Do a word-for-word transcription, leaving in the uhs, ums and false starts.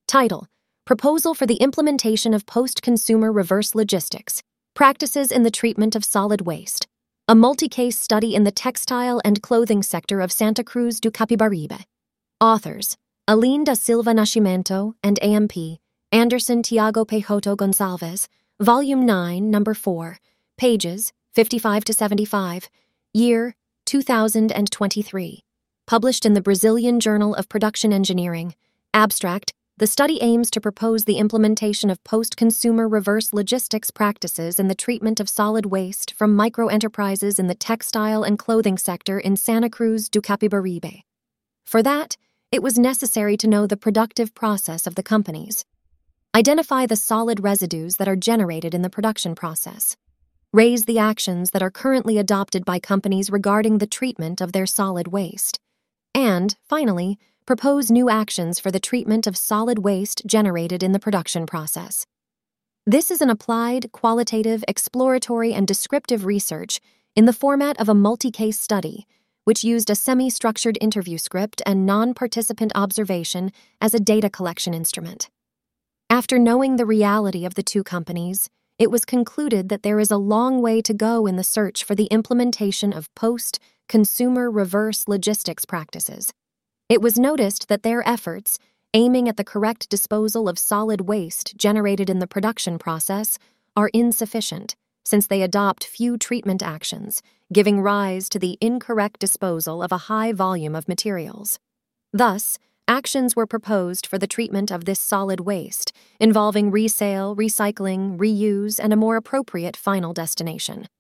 Title: Proposal for the Implementation of Post-Consumer Reverse Logistics, Practices in the Treatment of Solid Waste, a multi-case study in the textile and clothing sector of Santa Cruz do Capibaribe. Authors: Aline da Silva Nascimento and A M P, Anderson Tiago Peixoto Gonçalves, Volume nine, Number four, pages fifty-five to seventy-five, year two thousand twenty-three. Published in the Brazilian Journal of Production Engineering. Abstract: The study aims to propose the implementation of post-consumer reverse logistics practices in the treatment of solid waste from micro-enterprises in the textile and clothing sector in Santa Cruz do Capibaribe. For that, it was necessary to know the productive process of the companies. Identify the solid residues that are generated in the production process. Raise the actions that are currently adopted by companies regarding the treatment of their solid waste. And, finally, propose new actions for the treatment of solid waste generated in the production process. This is an applied, qualitative, exploratory, and descriptive research in the format of a multi-case study, which used a semi-structured interview script and non-participant observation as a data collection instrument. After knowing the reality of the two companies, it was concluded that there is a long way to go in the search for the implementation of post-consumer reverse logistics practices. It was noticed that their efforts, aiming at the correct disposal of solid waste generated in the production process, are insufficient, since they adopt few treatment actions, giving rise to the incorrect disposal of a high volume of materials. Thus, actions were proposed for the treatment of this solid waste, involving resale, recycling, reuse, and a more appropriate final destination.